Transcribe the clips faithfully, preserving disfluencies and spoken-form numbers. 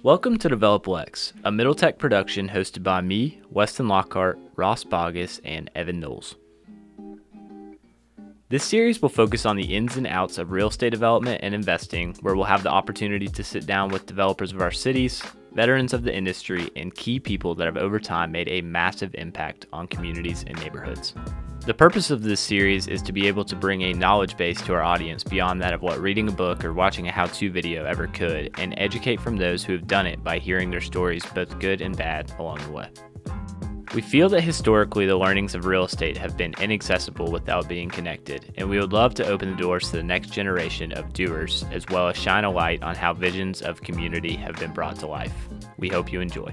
Welcome to DevelopLex, a Middle Tech production hosted by me, Weston Lockhart, Ross Bogus, and Evan Knowles. This series will focus on the ins and outs of real estate development and investing, where we'll have the opportunity to sit down with developers of our cities, veterans of the industry, and key people that have over time made a massive impact on communities and neighborhoods. The purpose of this series is to be able to bring a knowledge base to our audience beyond that of what reading a book or watching a how-to video ever could, and educate from those who have done it by hearing their stories, both good and bad, along the way. We feel that historically the learnings of real estate have been inaccessible without being connected, and we would love to open the doors to the next generation of doers, as well as shine a light on how visions of community have been brought to life. We hope you enjoy.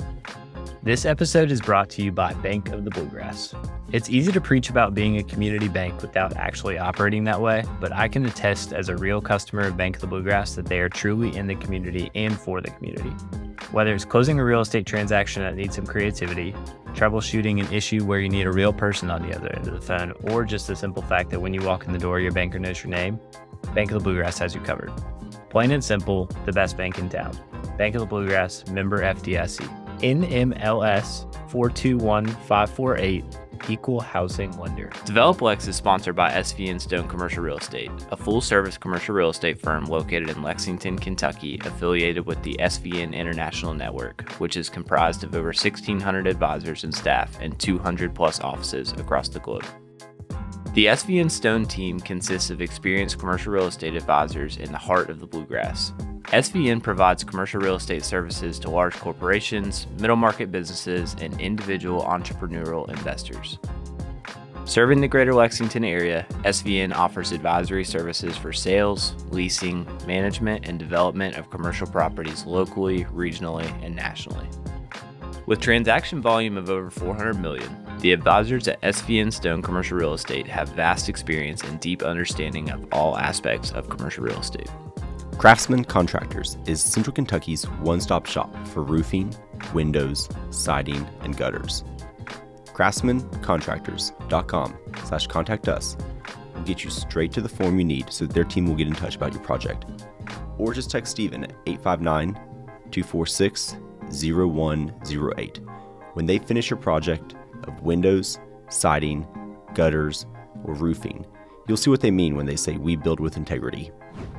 This episode is brought to you by Bank of the Bluegrass. It's easy to preach about being a community bank without actually operating that way, but I can attest as a real customer of Bank of the Bluegrass that they are truly in the community and for the community. Whether it's closing a real estate transaction that needs some creativity, troubleshooting an issue where you need a real person on the other end of the phone, or just the simple fact that when you walk in the door, your banker knows your name, Bank of the Bluegrass has you covered. Plain and simple, the best bank in town. Bank of the Bluegrass, member F D I C. N M L S four two one five four eight, Equal Housing Lender. DevelopLex is sponsored by S V N Stone Commercial Real Estate, a full-service commercial real estate firm located in Lexington, Kentucky, affiliated with the S V N International Network, which is comprised of over sixteen hundred advisors and staff and two hundred plus offices across the globe. The S V N Stone team consists of experienced commercial real estate advisors in the heart of the Bluegrass. S V N provides commercial real estate services to large corporations, middle market businesses, and individual entrepreneurial investors. Serving the greater Lexington area, S V N offers advisory services for sales, leasing, management, and development of commercial properties locally, regionally, and nationally. With transaction volume of over four hundred million dollars, the advisors at S V N Stone Commercial Real Estate have vast experience and deep understanding of all aspects of commercial real estate. Craftsman Contractors is Central Kentucky's one-stop shop for roofing, windows, siding, and gutters. craftsman contractors dot com slash contact us will get you straight to the form you need so that their team will get in touch about your project. Or just text Steven at eight five nine, two four six, zero one zero eight. When they finish your project of windows, siding, gutters, or roofing, you'll see what they mean when they say we build with integrity.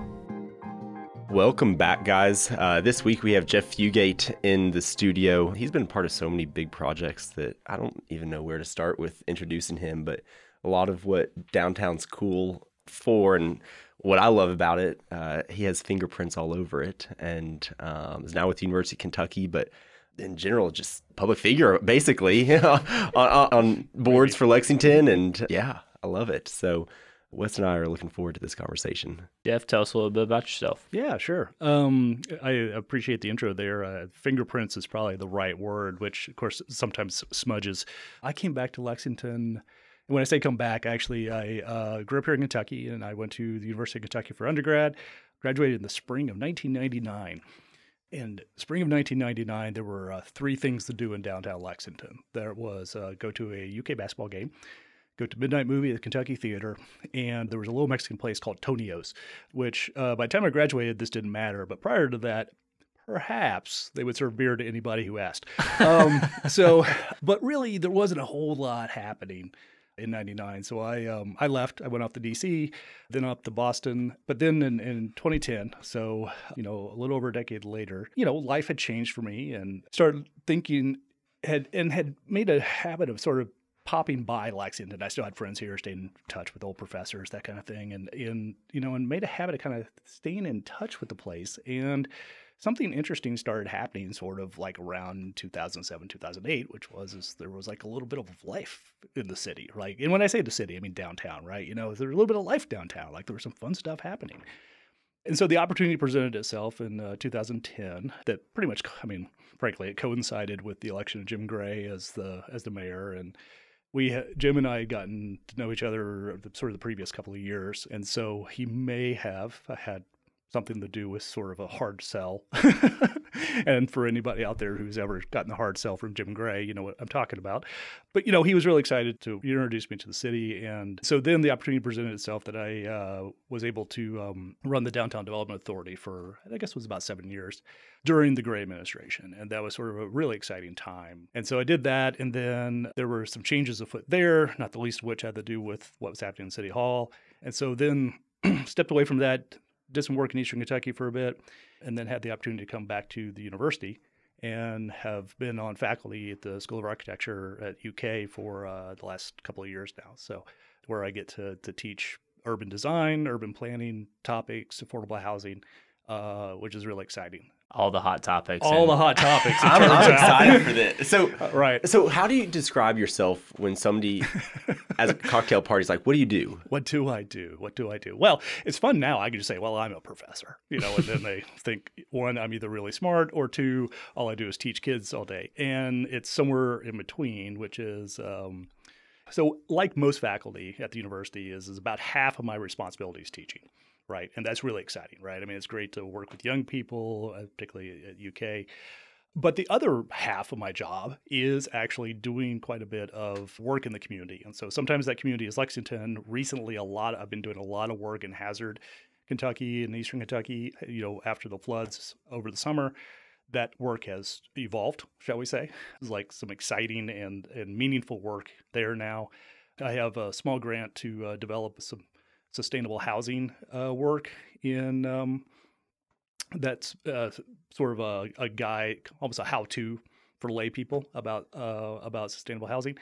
Welcome back, guys. Uh, this week we have Jeff Fugate in the studio. He's been part of so many big projects that I don't even know where to start with introducing him, but a lot of what downtown's cool for and what I love about it, uh, he has fingerprints all over it, and um, is now with the University of Kentucky, but in general, just public figure, basically, on, on boards for Lexington, and yeah, I love it. So Wes and I are looking forward to this conversation. Jeff, tell us a little bit about yourself. Yeah, sure. Um, I appreciate the intro there. Uh, fingerprints is probably the right word, which, of course, sometimes smudges. I came back to Lexington. And when I say come back, actually, I uh, grew up here in Kentucky, and I went to the University of Kentucky for undergrad, graduated in the spring of nineteen ninety-nine. In spring of nineteen ninety-nine, there were uh, three things to do in downtown Lexington. There was uh, go to a U K basketball game, go to midnight movie at the Kentucky Theater, and there was a little Mexican place called Tonio's, which uh, by the time I graduated, this didn't matter. But prior to that, perhaps they would serve beer to anybody who asked. Um, so, but really, there wasn't a whole lot happening in ninety-nine. So I um, I left. I went off to D C, then up to Boston. But then in, in twenty ten, so, you know, a little over a decade later, you know, life had changed for me and started thinking had and had made a habit of sort of popping by Lexington. I still had friends here, stayed in touch with old professors, that kind of thing. And, and you know, and made a habit of kind of staying in touch with the place. And something interesting started happening sort of like around two thousand seven, two thousand eight, which was is there was like a little bit of life in the city. Like, and when I say the city, I mean downtown, right? You know, there was a little bit of life downtown. Like there was some fun stuff happening. And so the opportunity presented itself in uh, two thousand ten that pretty much, I mean, frankly, it coincided with the election of Jim Gray as the as the mayor. And we, Jim and I had gotten to know each other sort of the previous couple of years. And so he may have had something to do with sort of a hard sell. And for anybody out there who's ever gotten a hard sell from Jim Gray, you know what I'm talking about. But, you know, he was really excited to introduce me to the city. And so then the opportunity presented itself that I uh, was able to um, run the Downtown Development Authority for, I guess it was about seven years during the Gray administration. And that was sort of a really exciting time. And so I did that. And then there were some changes afoot there, not the least of which had to do with what was happening in City Hall. And so then stepped away from that, did some work in Eastern Kentucky for a bit, and then had the opportunity to come back to the university and have been on faculty at the School of Architecture at U K for uh, the last couple of years now. So where I get to, to teach urban design, urban planning topics, affordable housing, uh, which is really exciting. All the hot topics. All and- the hot topics. it I'm, turns I'm out. excited for this. So, Uh, right. so how do you describe yourself when somebody at a cocktail party is like, what do you do? What do I do? What do I do? Well, it's fun now. I can just say, well, I'm a professor, you know, and then they think, one, I'm either really smart, or two, all I do is teach kids all day. And it's somewhere in between, which is, um, so like most faculty at the university is, is about half of my responsibility is teaching, right? And that's really exciting, right? I mean, it's great to work with young people, uh, particularly at U K. But the other half of my job is actually doing quite a bit of work in the community. And so sometimes that community is Lexington. Recently, a lot, I've been doing a lot of work in Hazard, Kentucky and Eastern Kentucky, you know, after the floods over the summer. That work has evolved, shall we say. It's like some exciting and, and meaningful work there now. I have a small grant to uh, develop some sustainable housing uh, work in um, that's uh, sort of a, a guide, almost a how-to for lay people about uh, about sustainable housing.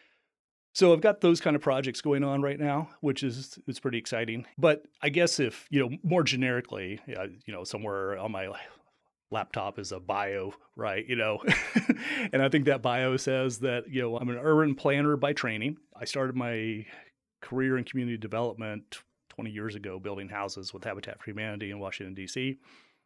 So I've got those kind of projects going on right now, which is it's pretty exciting. But I guess if, you know, more generically, uh, you know, somewhere on my laptop is a bio, right? You know, and I think that bio says that, you know, I'm an urban planner by training. I started my career in community development twenty years ago, building houses with Habitat for Humanity in Washington, D C.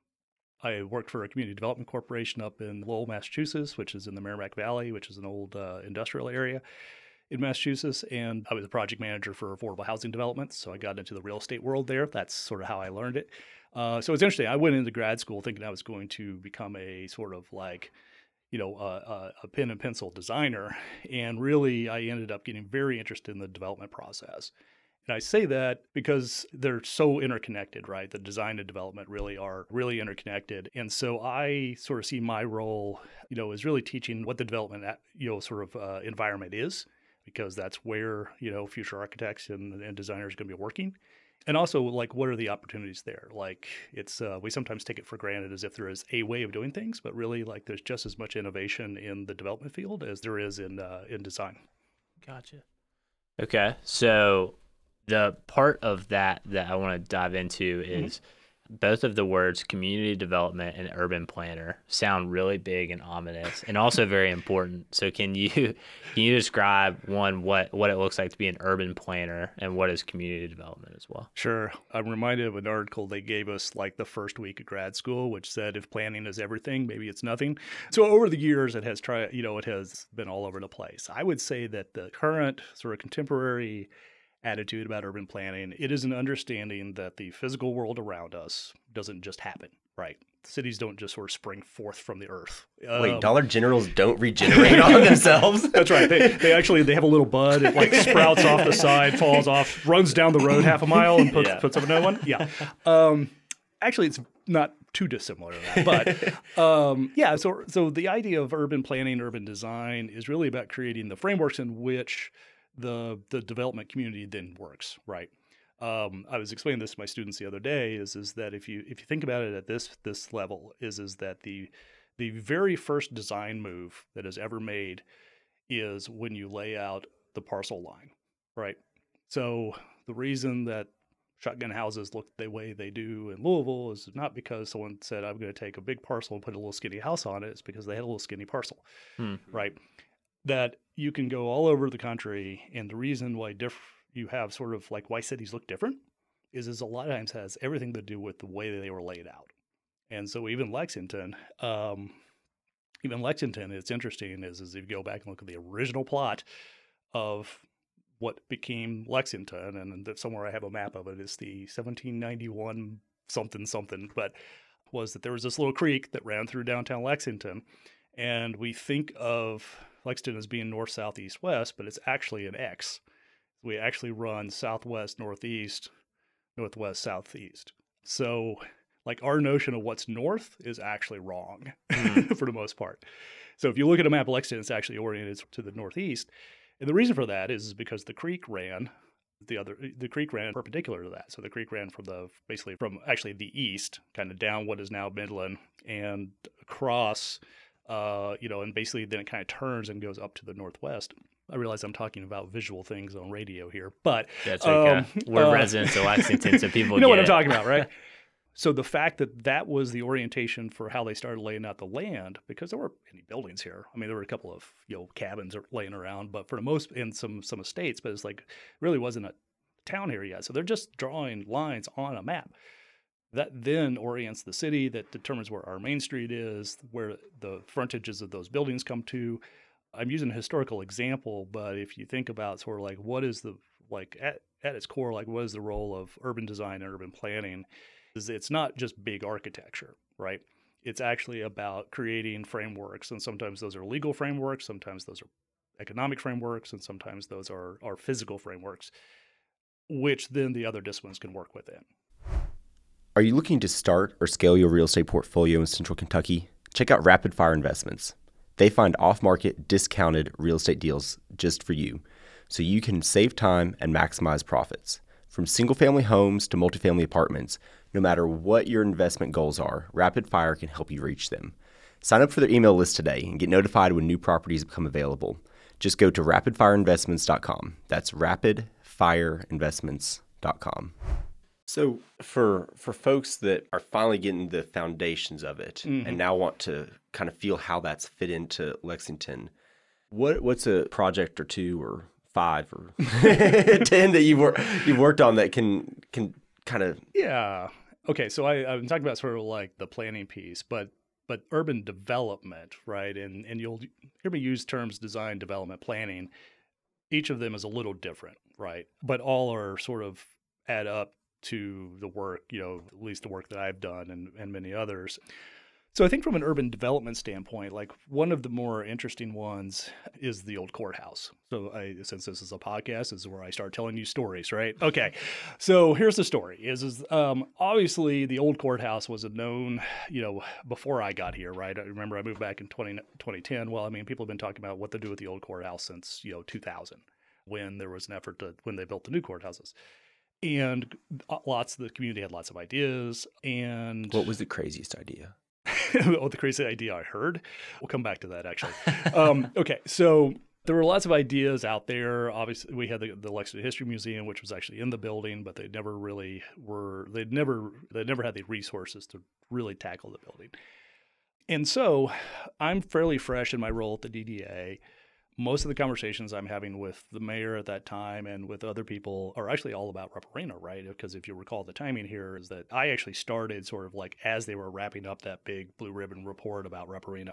I worked for a community development corporation up in Lowell, Massachusetts, which is in the Merrimack Valley, which is an old uh, industrial area in Massachusetts. And I was a project manager for affordable housing developments. So I got into the real estate world there. That's sort of how I learned it. Uh, so it's interesting. I went into grad school thinking I was going to become a sort of like, you know, uh, a pen and pencil designer. And really, I ended up getting very interested in the development process. And I say that because they're so interconnected, right? The design and development really are really interconnected. And so I sort of see my role, you know, as really teaching what the development, you know, sort of uh, environment is, because that's where, you know, future architects and, and designers are going to be working. And also, like, what are the opportunities there? Like, it's uh, we sometimes take it for granted as if there is a way of doing things, but really, like, there's just as much innovation in the development field as there is in uh, in design. Gotcha. Okay, so the part of that that I want to dive into is mm-hmm. both of the words community development and urban planner sound really big and ominous and also very important. So can you can you describe, one, what, what it looks like to be an urban planner and what is community development as well? Sure. I'm reminded of an article they gave us like the first week of grad school, which said if planning is everything, maybe it's nothing. So over the years, it has tried, you know, it has been all over the place. I would say that the current sort of contemporary attitude about urban planning, it is an understanding that the physical world around us doesn't just happen, right? Cities don't just sort of spring forth from the earth. Wait, Um, Dollar Generals don't regenerate on themselves? That's right. They, they actually, they have a little bud. It like sprouts off the side, falls off, runs down the road half a mile and puts, Yeah. puts up another one. Yeah. Um, actually, it's not too dissimilar to that. But um, yeah, so so the idea of urban planning, urban design is really about creating the frameworks in which the the development community then works, right? Um, I was explaining this to my students the other day. Is is that if you if you think about it at this this level, is is that the the very first design move that is ever made is when you lay out the parcel line, right? So the reason that shotgun houses look the way they do in Louisville is not because someone said, I'm going to take a big parcel and put a little skinny house on it. It's because they had a little skinny parcel, Hmm. right? That you can go all over the country, and the reason why diff- you have sort of like why cities look different is is a lot of times has everything to do with the way they were laid out. And so even Lexington, um, even Lexington, it's interesting is, is if you go back and look at the original plot of what became Lexington, and somewhere I have a map of it, it's the seventeen ninety-one something something, but was that there was this little creek that ran through downtown Lexington. And we think of Lexington as being north, south, east, west, but it's actually an X. We actually run southwest, northeast, northwest, southeast. So like our notion of what's north is actually wrong mm. for the most part. So if you look at a map of Lexington, it's actually oriented to the northeast. And the reason for that is because the creek ran the other the creek ran perpendicular to that. So the creek ran from the basically from actually the east, kind of down what is now Midland and across uh, you know, and basically then it kind of turns and goes up to the northwest. I realize I'm talking about visual things on radio here, but that's okay. Um, We're uh, residents of Lexington, so people you know get what I'm it. talking about, right? So the fact that that was the orientation for how they started laying out the land, because there weren't any buildings here. I mean, there were a couple of, you know, cabins laying around, but for the most, in some some estates, but it's like really wasn't a town here yet. So they're just drawing lines on a map. That then orients the city, that determines where our main street is, where the frontages of those buildings come to. I'm using a historical example, but if you think about sort of like what is the, like at, at its core, like what is the role of urban design and urban planning, is it's not just big architecture, right? It's actually about creating frameworks. And sometimes those are legal frameworks, sometimes those are economic frameworks, and sometimes those are, are physical frameworks, which then the other disciplines can work within. Are you looking to start or scale your real estate portfolio in Central Kentucky? Check out Rapid Fire Investments. They find off-market, discounted real estate deals just for you, so you can save time and maximize profits. From single-family homes to multifamily apartments, no matter what your investment goals are, Rapid Fire can help you reach them. Sign up for their email list today and get notified when new properties become available. Just go to rapid fire investments dot com. That's rapid fire investments dot com. So for for folks that are finally getting the foundations of it mm-hmm. and now want to kind of feel how that's fit into Lexington, what what's a project or two or five or ten that you've worked you've worked on that can can kind of yeah okay so I, I'm talking about sort of like the planning piece, but but urban development, right? And and you'll hear me use terms design, development, planning. Each of them is a little different, right? But all are sort of add up to the work, you know, at least the work that I've done and, and many others. So I think from an urban development standpoint, like one of the more interesting ones is the old courthouse. So I, since this is a podcast, this is where I start telling you stories, right? Okay. So here's the story is, is um, obviously the old courthouse was a known, you know, before I got here, right? I remember I moved back in twenty ten. Well, I mean, people have been talking about what to do with the old courthouse since, you know, two thousand, when there was an effort to, when they built the new courthouses. And lots of the community had lots of ideas. And what was the craziest idea? Oh, the crazy idea I heard. We'll come back to that, actually. um, okay, so there were lots of ideas out there. Obviously, we had the, the Lexington History Museum, which was actually in the building, but they never really were. They'd never they never had the resources to really tackle the building. And so, I'm fairly fresh in my role at the D D A. Most of the conversations I'm having with the mayor at that time and with other people are actually all about Rupp Arena, right? Because if you recall, the timing here is that I actually started sort of like as they were wrapping up that big blue ribbon report about Rupp Arena.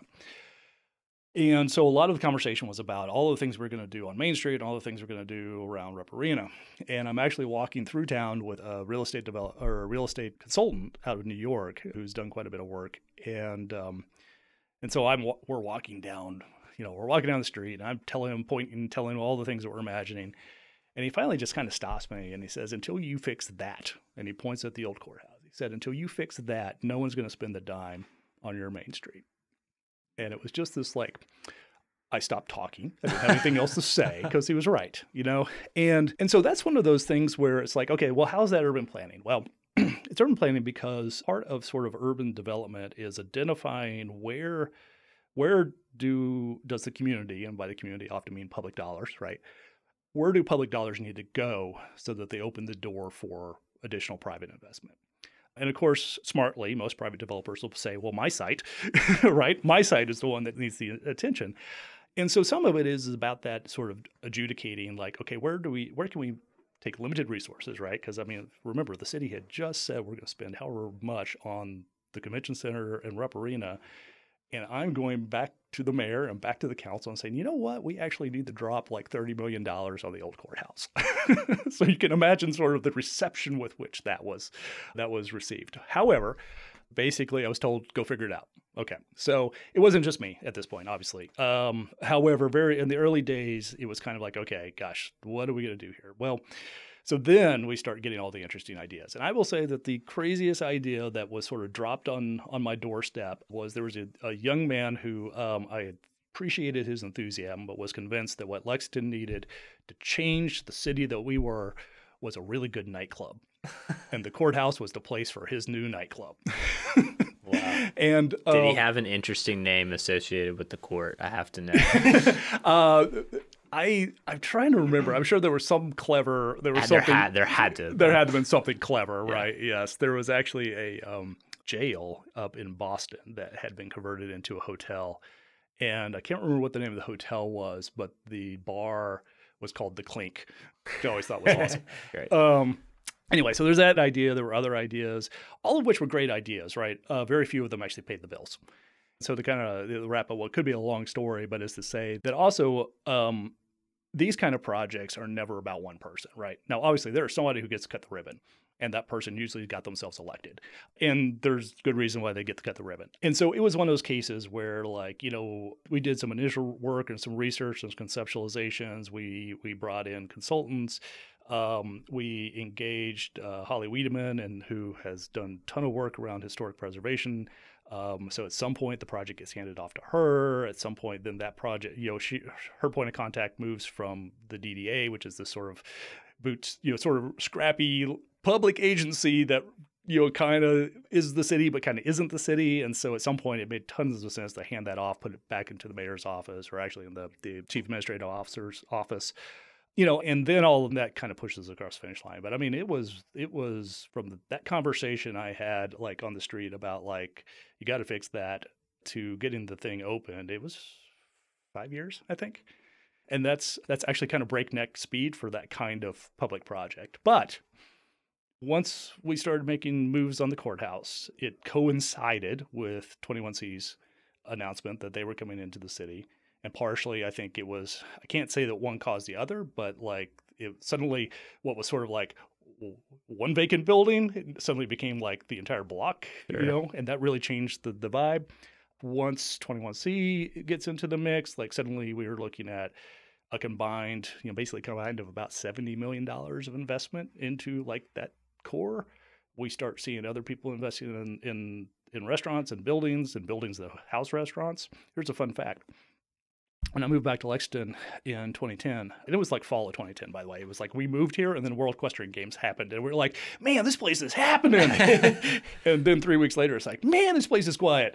And so a lot of the conversation was about all the things we're going to do on Main Street and all the things we're going to do around Rupp Arena. And I'm actually walking through town with a real estate develop or a real estate consultant out of New York who's done quite a bit of work. And um, and so I'm we're walking down. You know, we're walking down the street and I'm telling him, pointing, telling him all the things that we're imagining. And he finally just kind of stops me and he says, until you fix that, and he points at the old courthouse. He said, until you fix that, no one's going to spend a dime on your Main Street. And it was just this like, I stopped talking. I didn't have anything else to say because he was right, you know? And and so that's one of those things where it's like, okay, well, how's that urban planning? Well, it's urban planning because part of sort of urban development is identifying where Where do does the community, and by the community I often mean public dollars, right? Where do public dollars need to go so that they open the door for additional private investment? And of course, smartly, most private developers will say, well, my site, right? My site is the one that needs the attention. And so some of it is about that sort of adjudicating, like, okay, where do we, where can we take limited resources, right? Because I mean, remember, the city had just said we're going to spend however much on the convention center and Rupp Arena. And I'm going back to the mayor and back to the council and saying, you know what? We actually need to drop like thirty million dollars on the old courthouse. So you can imagine sort of the reception with which that was that was received. However, basically, I was told, go figure it out. Okay. So it wasn't just me at this point, obviously. Um, however, very in the early days, it was kind of like, okay, gosh, what are we going to do here? Well, so then we start getting all the interesting ideas. And I will say that the craziest idea that was sort of dropped on, on my doorstep was there was a, a young man who um, I had appreciated his enthusiasm, but was convinced that what Lexington needed to change the city that we were was a really good nightclub. And the courthouse was the place for his new nightclub. Wow. And um, did he have an interesting name associated with the court? I have to know. uh, I I'm trying to remember. I'm sure there was some clever. There was there something. Had, there had to. There had to have been something clever, Yeah. right? Yes, there was actually a um, jail up in Boston that had been converted into a hotel, and I can't remember what the name of the hotel was, but the bar was called the Clink, which I always thought was awesome. Great. Um, anyway, so there's that idea. There were other ideas, all of which were great ideas, right? Uh, very few of them actually paid the bills. So to kind of wrap up what could be a long story, but is to say that also um, these kind of projects are never about one person, right? Now, obviously, there's somebody who gets to cut the ribbon, and that person usually got themselves elected. And there's good reason why they get to cut the ribbon. And so it was one of those cases where, like, you know, we did some initial work and some research and some conceptualizations. We we brought in consultants. Um, we engaged uh, Holly Wiedemann, and who has done a ton of work around historic preservation. Um, so at some point, the project gets handed off to her. At some point, then that project, you know, she her point of contact moves from the D D A, which is this sort of boots, you know, sort of scrappy public agency that, you know, kind of is the city, but kind of isn't the city. And so at some point, it made tons of sense to hand that off, put it back into the mayor's office, or actually in the, the chief administrative officer's office. You know, and then all of that kind of pushes across the finish line. But I mean, it was it was from the, that conversation I had like on the street about like, you got to fix that, to getting the thing opened. It was five years, I think. And that's that's actually kind of breakneck speed for that kind of public project. But once we started making moves on the courthouse, it coincided with twenty-one C's announcement that they were coming into the city. And partially, I think it was, I can't say that one caused the other, but like it suddenly what was sort of like one vacant building suddenly became like the entire block, Sure. you know, and that really changed the, the vibe. Once twenty-one C gets into the mix, like suddenly we were looking at a combined, you know, basically combined of about seventy million dollars of investment into like that core. We start seeing other people investing in, in, in restaurants and buildings and buildings that house restaurants. Here's a fun fact. When I moved back to Lexington in twenty ten, and it was like fall of twenty ten, by the way. It was like we moved here and then World Equestrian Games happened. And we were like, man, this place is happening. And then three weeks later, it's like, man, this place is quiet.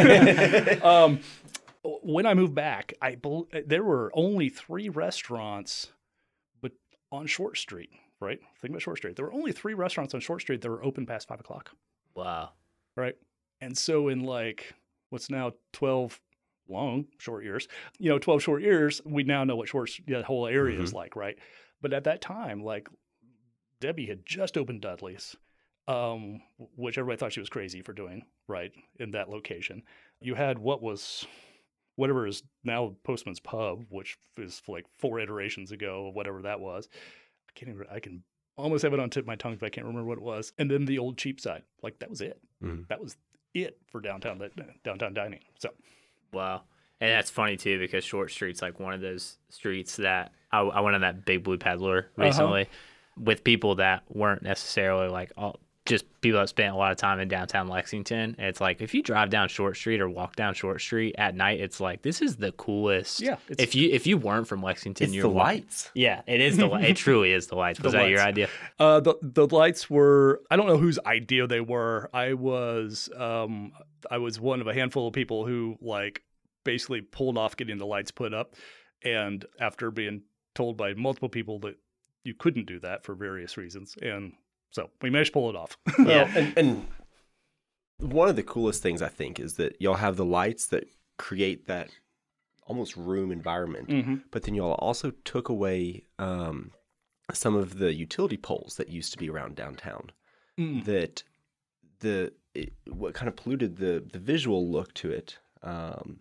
um, when I moved back, I there were only three restaurants but on Short Street, right? Think about Short Street. There were only three restaurants on Short Street that were open past five o'clock. Wow. Right? And so in like what's now twelve long, short years, you know, twelve short years, we now know what short, that whole area mm-hmm. is like, right? But at that time, like, Debbie had just opened Dudley's, um, which everybody thought she was crazy for doing, right, in that location. You had what was, whatever is now Postman's Pub, which is like four iterations ago, whatever that was. I can't even, I can almost have it on tip of my tongue, but I can't remember what it was. And then the old Cheapside, like, that was it. Mm-hmm. That was it for downtown, downtown dining, so. Wow. And that's funny, too, because Short Street's like one of those streets that I, I went on that Big Blue Peddler recently uh-huh. with people that weren't necessarily like all, just people that spent a lot of time in downtown Lexington. And it's like if you drive down Short Street or walk down Short Street at night, it's like this is the coolest. Yeah. If you if you weren't from Lexington, it's you're the walking, lights. Yeah, it is the it truly is the lights. Was the that lights. your idea? Uh, the the lights were, I don't know whose idea they were. I was um I was one of a handful of people who like basically pulled off getting the lights put up, and after being told by multiple people that you couldn't do that for various reasons, and so we managed to pull it off. Yeah, and, and one of the coolest things I think is that y'all have the lights that create that almost room environment, mm-hmm. but then y'all also took away um, some of the utility poles that used to be around downtown. Mm. That the it, what kind of polluted the the visual look to it. Um,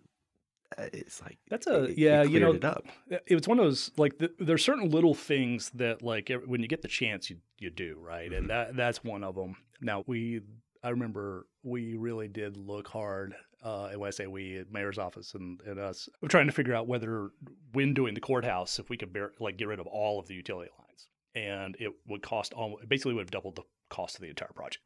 it's like That's a it, yeah, it you know, it up. it was one of those like the, there's certain little things that like every, when you get the chance, you you do right, Mhm. and that that's one of them. Now we, I remember we really did look hard, uh, and when I say we, mayor's office and, and us, we're trying to figure out whether when doing the courthouse, if we could bear, like get rid of all of the utility lines, and it would cost almost basically would have doubled the cost of the entire project.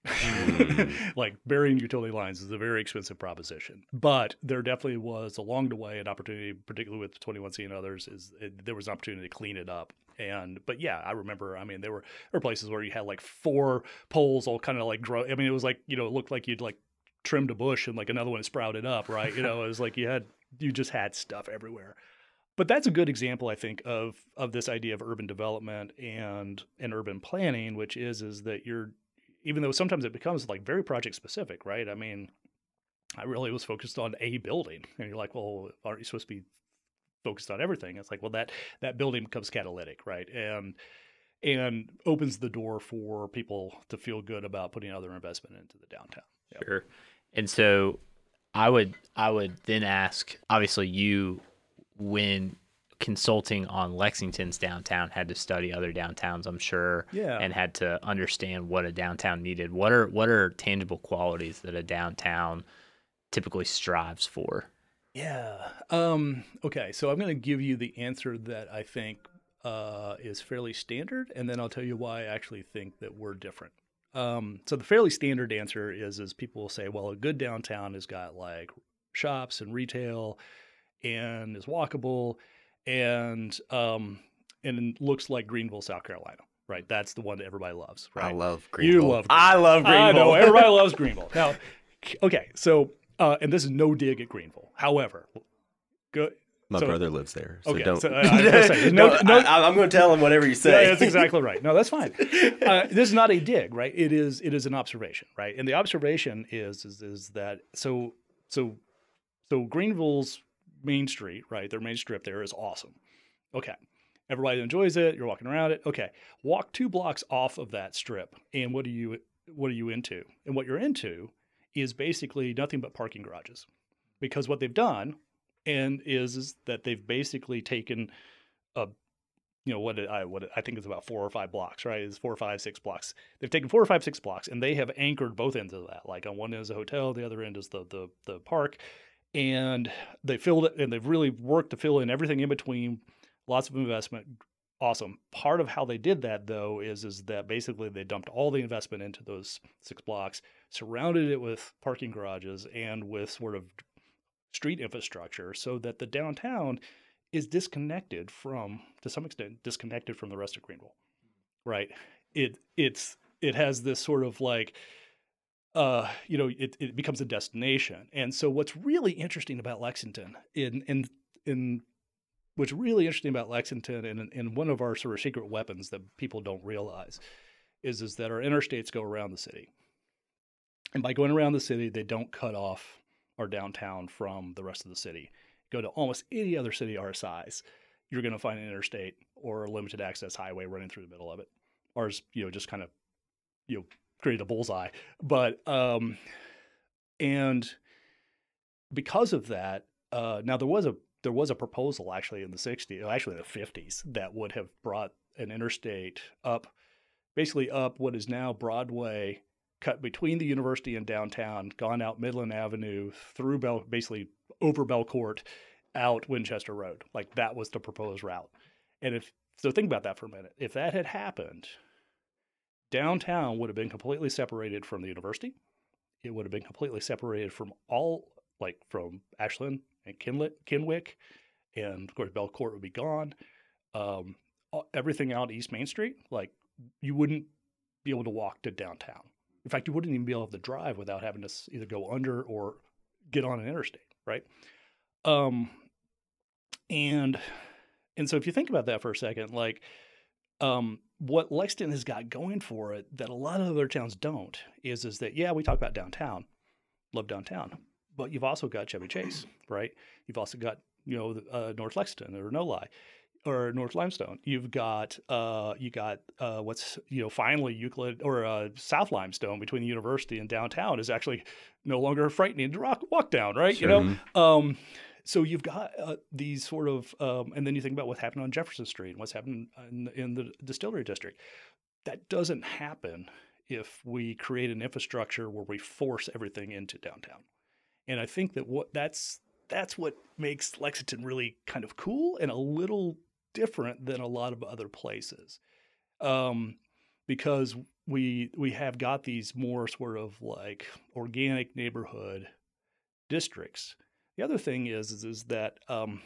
Mm. Like burying utility lines is a very expensive proposition, but there definitely was along the way an opportunity, particularly with twenty-one C and others, is it, there was an opportunity to clean it up. And but yeah, I remember. I mean, there were there were places where you had like four poles all kind of like grow. I mean, it was like you know, it looked like you'd like trimmed a bush and like another one sprouted up, right? You know, it was like you had you just had stuff everywhere. But that's a good example, I think, of of this idea of urban development and and urban planning, which is is that you're, even though sometimes it becomes like very project specific, right? I mean, I really was focused on a building, and you're like, well, aren't you supposed to be focused on everything? It's like, well, that that building becomes catalytic, right? And and opens the door for people to feel good about putting other investment into the downtown. Yep. Sure. And so I would I would then ask, obviously you, when consulting on Lexington's downtown, had to study other downtowns, I'm sure, Yeah. and had to understand what a downtown needed. What are what are tangible qualities that a downtown typically strives for? Yeah. Um, okay. So I'm going to give you the answer that I think uh, is fairly standard, and then I'll tell you why I actually think that we're different. Um, so the fairly standard answer is, is people will say, well, a good downtown has got like shops and retail, and is walkable, and um, and looks like Greenville, South Carolina. Right. That's the one that everybody loves. Right. I love Greenville. You love. I love Greenville. I know everybody loves Greenville. Now, okay. So. Uh, and this is no dig at Greenville. However, go, My so, brother lives there, so okay, don't. So, uh, I was gonna say, no, no, no, I, I'm going to tell him whatever you say. yeah, that's exactly right. No, that's fine. Uh, this is not a dig, right? It is. It is an observation, right? And the observation is is, is that so so so Greenville's Main Street, right? Their main strip there is awesome. Okay. Everybody enjoys it. You're walking around it. Okay. Walk two blocks off of that strip, and what are you what are you into? And what you're into is basically nothing but parking garages, because what they've done and is is that they've basically taken a, you know, what I what I think is about four or five blocks, right? It's four or five, six blocks. They've taken four or five, six blocks, and they have anchored both ends of that. Like on one end is a hotel, the other end is the the the park, and they filled it, and they've really worked to fill in everything in between. Lots of investment. Awesome. Part of how they did that, though, is is that basically they dumped all the investment into those six blocks, surrounded it with parking garages and with sort of street infrastructure, so that the downtown is disconnected from, to some extent, disconnected from the rest of Greenville. Right? It it's it has this sort of like, uh, you know, it it becomes a destination. And so, what's really interesting about Lexington, in in in What's really interesting about Lexington, and, and one of our sort of secret weapons that people don't realize, is, is that our interstates go around the city. And by going around the city, they don't cut off our downtown from the rest of the city. Go to almost any other city our size, you're going to find an interstate or a limited access highway running through the middle of it. Ours, you know, just kind of, you know, create a bullseye. But, um, and because of that, uh, now there was a, There was a proposal actually in the sixties, actually in the fifties, that would have brought an interstate up, basically up what is now Broadway, cut between the university and downtown, gone out Midland Avenue, through Bell, basically over Belcourt, out Winchester Road. Like that was the proposed route. And if so, think about that for a minute. If that had happened, downtown would have been completely separated from the university. It would have been completely separated from all, like from Ashland and Kinlet, Kenwick, and of course Belcourt would be gone. Um, everything out East Main Street, like you wouldn't be able to walk to downtown. In fact, you wouldn't even be able to drive without having to either go under or get on an interstate, right? Um, and and so if you think about that for a second, like um, what Lexington has got going for it that a lot of other towns don't is is that yeah, we talk about downtown, love downtown. But you've also got Chevy Chase, right? You've also got, you know, uh, North Lexington or Noli. or North Limestone. You've got uh, you got uh, what's you know finally Euclid or uh, South Limestone between the university and downtown is actually no longer frightening to rock, walk down, right? Sure. You know, um, so you've got uh, these sort of, um, and then you think about what's happened on Jefferson Street and what's happened in, in the distillery district. That doesn't happen if we create an infrastructure where we force everything into downtown. And I think that what that's that's what makes Lexington really kind of cool and a little different than a lot of other places, um, because we we have got these more sort of like organic neighborhood districts. The other thing is is, is that um,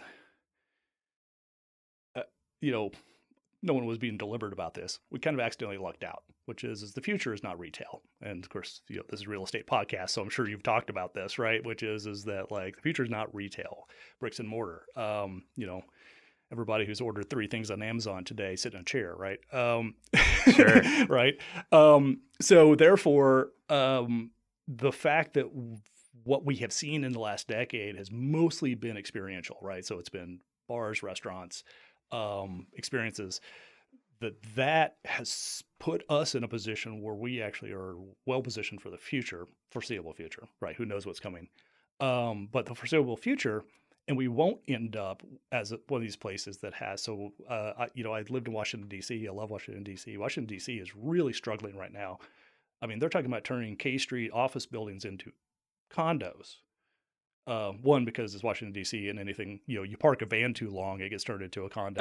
uh, you know no one was being deliberate about this. We kind of accidentally lucked out, which is is the future is not retail, and of course you know this is a real estate podcast, so I'm sure you've talked about this, right? Which is is that like the future is not retail, bricks and mortar. Um, you know. Everybody who's ordered three things on Amazon today sit in a chair, right? Um, Sure. right. Um, so therefore, um, the fact that w- what we have seen in the last decade has mostly been experiential, right? So it's been bars, restaurants, um, experiences. That that has put us in a position where we actually are well positioned for the future, foreseeable future, right? Who knows what's coming? Um, but the foreseeable future. And we won't end up as one of these places that has. So, uh, I, you know, I lived in Washington, D C. I love Washington, D C. Washington, D C is really struggling right now. I mean, they're talking about turning K Street office buildings into condos. Uh, one, because it's Washington, D C, and anything, you know, you park a van too long, it gets turned into a condo.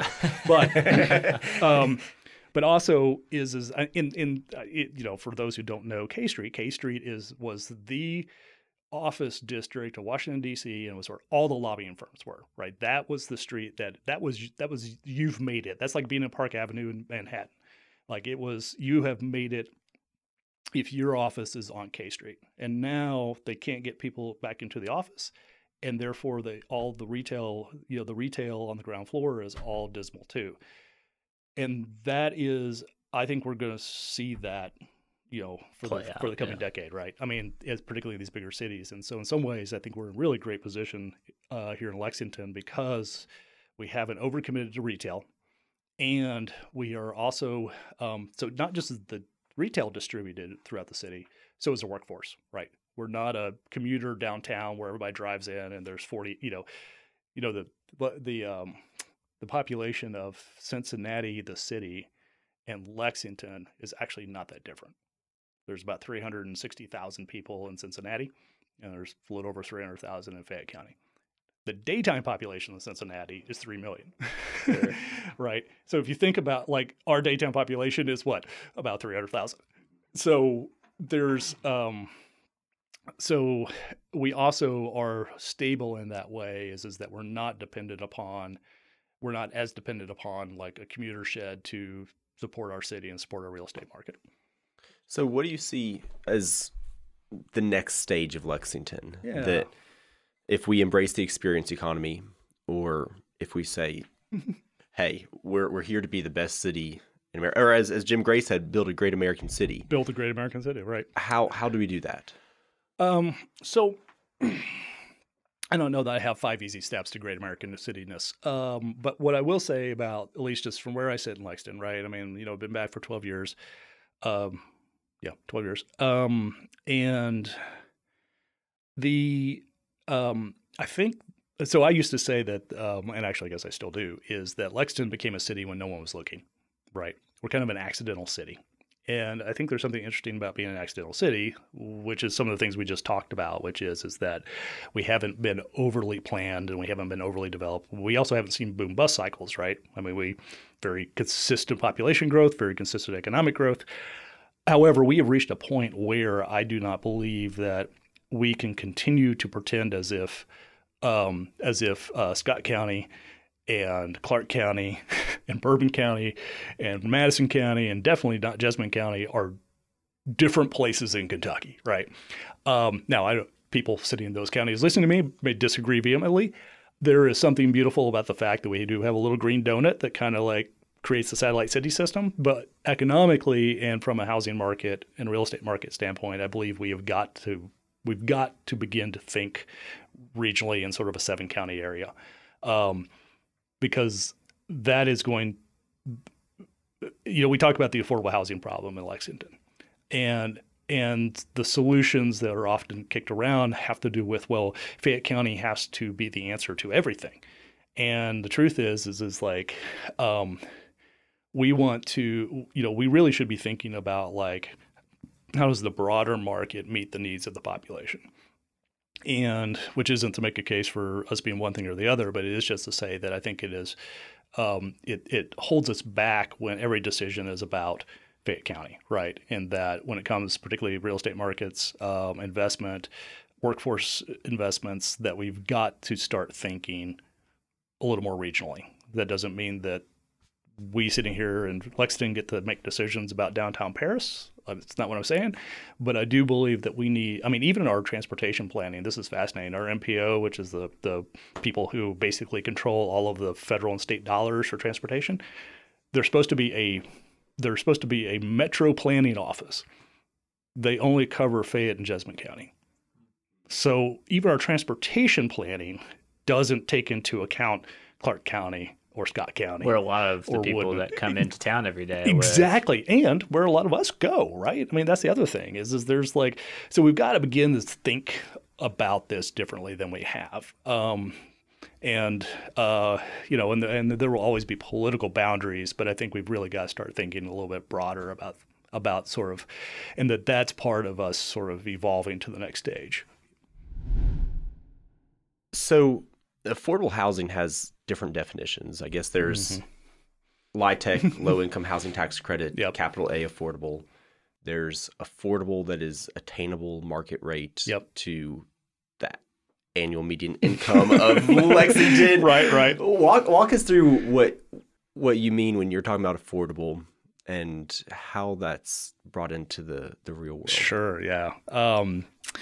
But, um, but also is, is in, in uh, it, you know, for those who don't know K Street, K Street is was the office district of Washington, D C, and it was where all the lobbying firms were, right? That was the street that that was that was you've made it. That's like being in Park Avenue in Manhattan. Like it was, you have made it if your office is on K Street. And now they can't get people back into the office, and therefore they all the retail, you know, the retail on the ground floor is all dismal too. And that is, I think we're going to see that you know, for Play the out, for the coming yeah. decade, right? I mean, it's particularly these bigger cities, and so in some ways, I think we're in really great position uh, here in Lexington because we haven't overcommitted to retail, and we are also um, so not just is the retail distributed throughout the city, so is the workforce, right? We're not a commuter downtown where everybody drives in and there's forty, you know, you know the the um, the population of Cincinnati, the city, and Lexington is actually not that different. There's about three hundred sixty thousand people in Cincinnati, and there's a little over three hundred thousand in Fayette County. The daytime population of Cincinnati is three million. Sure. Right? So if you think about, like, our daytime population is what? About three hundred thousand. So there's, um, so we also are stable in that way is, is that we're not dependent upon, we're not as dependent upon like a commuter shed to support our city and support our real estate market. So what do you see as the next stage of Lexington? Yeah. That if we embrace the experience economy, or if we say, hey, we're we're here to be the best city in America, or as, as Jim Gray said, build a great American city. Built a great American city, right? How how do we do that? Um, so I don't know that I have five easy steps to great American cityness. Um, but what I will say about, at least just from where I sit in Lexington, right? I mean, you know, I've been back for twelve years. Um, yeah, twelve years. Um, and the, um, I think, so I used to say that, um, and actually I guess I still do, is that Lexington became a city when no one was looking, right? We're kind of an accidental city. And I think there's something interesting about being an accidental city, which is some of the things we just talked about, which is is that we haven't been overly planned and we haven't been overly developed. We also haven't seen boom bust cycles, right? I mean, we very consistent population growth, very consistent economic growth. However, we have reached a point where I do not believe that we can continue to pretend as if um, as if uh, Scott County and Clark County and Bourbon County and Madison County and definitely not Jessamine County are different places in Kentucky, right? Um, now, I don't, people sitting in those counties listening to me may disagree vehemently. There is something beautiful about the fact that we do have a little green donut that kind of like creates the satellite city system, but economically and from a housing market and real estate market standpoint, I believe we have got to we've got to begin to think regionally in sort of a seven county area. Um, Because that is going, you know, we talk about the affordable housing problem in Lexington, and and the solutions that are often kicked around have to do with, well, Fayette County has to be the answer to everything. And the truth is, is, is like, um, we want to, you know, we really should be thinking about like, how does the broader market meet the needs of the population? And which isn't to make a case for us being one thing or the other, but it is just to say that I think it is, um, it, it holds us back when every decision is about Fayette County, right? And that when it comes particularly real estate markets, um, investment, workforce investments, that we've got to start thinking a little more regionally. That doesn't mean that we sitting here in Lexington get to make decisions about downtown Paris. That's not what I'm saying. But I do believe that we need, I mean, even in our transportation planning, this is fascinating. Our M P O, which is the, the people who basically control all of the federal and state dollars for transportation, they're supposed to be a, they're supposed to be a metro planning office. They only cover Fayette and Jessamine County. So even our transportation planning doesn't take into account Clark County or Scott County. Where a lot of the people Woodland. that come into town every day Exactly. Live. And where a lot of us go, right? I mean, that's the other thing is, is there's like, so we've got to begin to think about this differently than we have. Um, and, uh, you know, and, the, and there will always be political boundaries, but I think we've really got to start thinking a little bit broader about, about sort of, and that that's part of us sort of evolving to the next stage. So affordable housing has different definitions. I guess there's mm-hmm. LIHTC, low income housing tax credit, yep. capital A, affordable. There's affordable that is attainable market rate yep. to that annual median income of Lexington. Right, right. Walk walk us through what what you mean when you're talking about affordable and how that's brought into the, the real world. Sure, yeah. Um,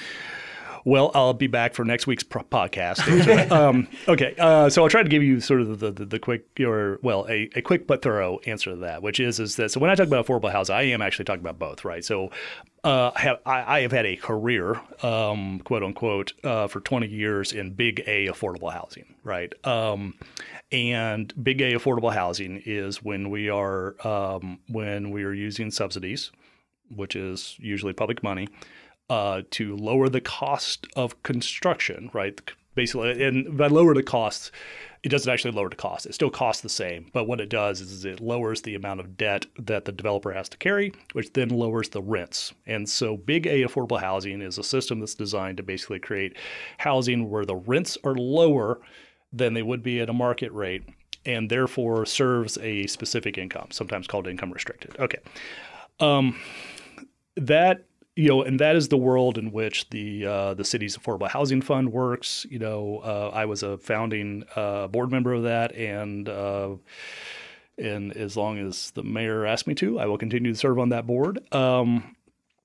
Well, I'll be back for next week's pro- podcast. um, okay, uh, so I'll try to give you sort of the, the, the quick, or well, a, a quick but thorough answer to that, which is is that so when I talk about affordable housing, I am actually talking about both, right? So uh, I, have, I, I have had a career, um, quote unquote, uh, for twenty years in Big A affordable housing, right? Um, and Big A affordable housing is when we are um, when we are using subsidies, which is usually public money. Uh, to lower the cost of construction, right? Basically, and by lower the costs, it doesn't actually lower the cost. It still costs the same, but what it does is it lowers the amount of debt that the developer has to carry, which then lowers the rents. And so Big A affordable housing is a system that's designed to basically create housing where the rents are lower than they would be at a market rate, and therefore serves a specific income, sometimes called income restricted. Okay. Um, that You know, and that is the world in which the uh, the city's affordable housing fund works. You know, uh, I was a founding uh, board member of that, and uh, and as long as the mayor asks me to, I will continue to serve on that board. Um,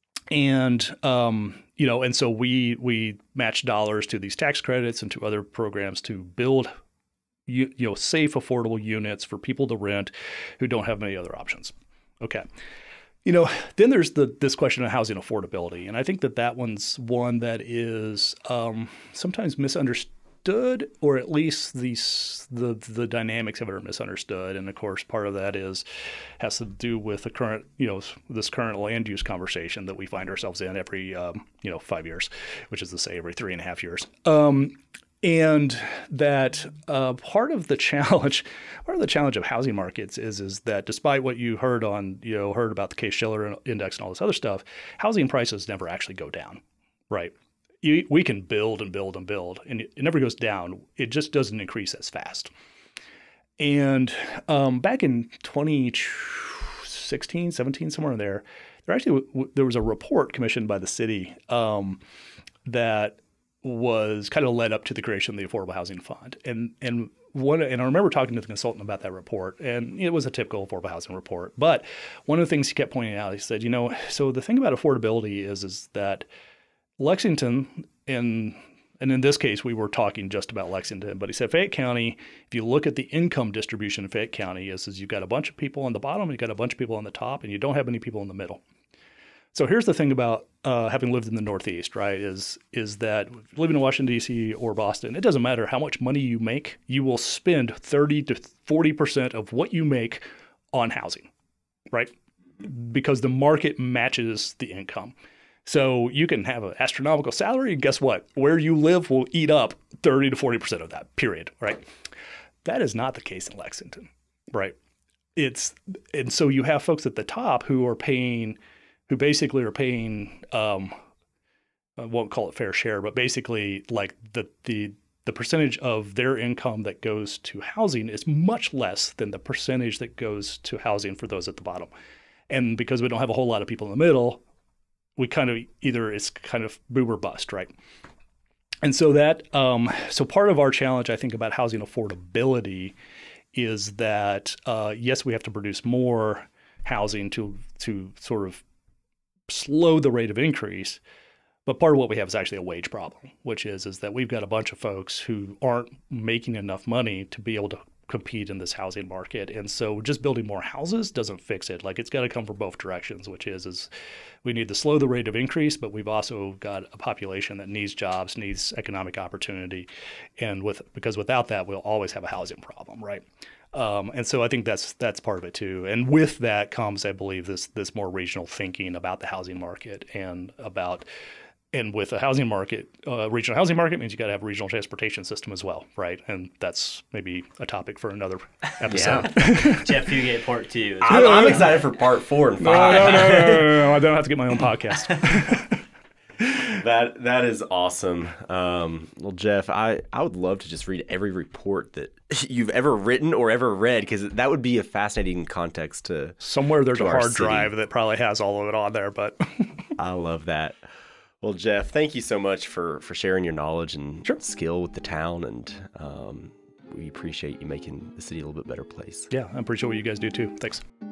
and um, you know, and so we we match dollars to these tax credits and to other programs to build you, you know safe, affordable units for people to rent who don't have many other options. Okay. You know, then there's the this question of housing affordability, and I think that that one's one that is um, sometimes misunderstood, or at least these the the dynamics of it are misunderstood. And of course, part of that is has to do with the current, you know, this current land use conversation that we find ourselves in every um, you know five years, which is to say every three and a half years. Um, And that uh, part of the challenge, part of the challenge of housing markets is is that despite what you heard on, you know, heard about the Case-Shiller index and all this other stuff, housing prices never actually go down, right? You, we can build and build and build, and it, it never goes down. It just doesn't increase as fast. And um, back in twenty sixteen, seventeen, somewhere in there, there actually w- there was a report commissioned by the city um, that was kind of led up to the creation of the Affordable Housing Fund. And and one and I remember talking to the consultant about that report, and it was a typical affordable housing report. But one of the things he kept pointing out, he said, you know, so the thing about affordability is is that Lexington, and and in this case, we were talking just about Lexington, but he said Fayette County, if you look at the income distribution in Fayette County, is, is you've got a bunch of people on the bottom, you've got a bunch of people on the top, and you don't have any people in the middle. So here's the thing about uh, having lived in the Northeast, right? Is is that living in Washington, D C or Boston, it doesn't matter how much money you make, you will spend thirty to forty percent of what you make on housing, right? Because the market matches the income. So you can have an astronomical salary, and guess what? Where you live will eat up thirty to forty percent of that, period, right? That is not the case in Lexington, right? It's and so you have folks at the top who are paying, who basically are paying, um, I won't call it fair share, but basically like the the the percentage of their income that goes to housing is much less than the percentage that goes to housing for those at the bottom. And because we don't have a whole lot of people in the middle, we kind of either it's kind of boom or bust, right? And so that um, so part of our challenge, I think, about housing affordability is that uh, yes, we have to produce more housing to to sort of slow the rate of increase. But part of what we have is actually a wage problem, which is is that we've got a bunch of folks who aren't making enough money to be able to compete in this housing market. And so just building more houses doesn't fix it. Like it's got to come from both directions, which is is we need to slow the rate of increase, but we've also got a population that needs jobs, needs economic opportunity. And with because without that, we'll always have a housing problem, right? Um, and so I think that's that's part of it too. And with that comes, I believe, this this more regional thinking about the housing market and about And with a housing market, uh, regional housing market means you got to have a regional transportation system as well, right? And that's maybe a topic for another episode. Yeah. Jeff Fugate part two. I'm, I'm excited for part four and five. No, no, no, no, no, no. I don't have to get my own podcast. that that is awesome. Um, well, Jeff, I, I would love to just read every report that you've ever written or ever read, because that would be a fascinating context to Somewhere there's to a our hard city. drive that probably has all of it on there, but I love that. Well, Jeff, thank you so much for, for sharing your knowledge and Sure. skill with the town, and um, we appreciate you making the city a little bit better place. yeah, I appreciate what you guys do too. Thanks.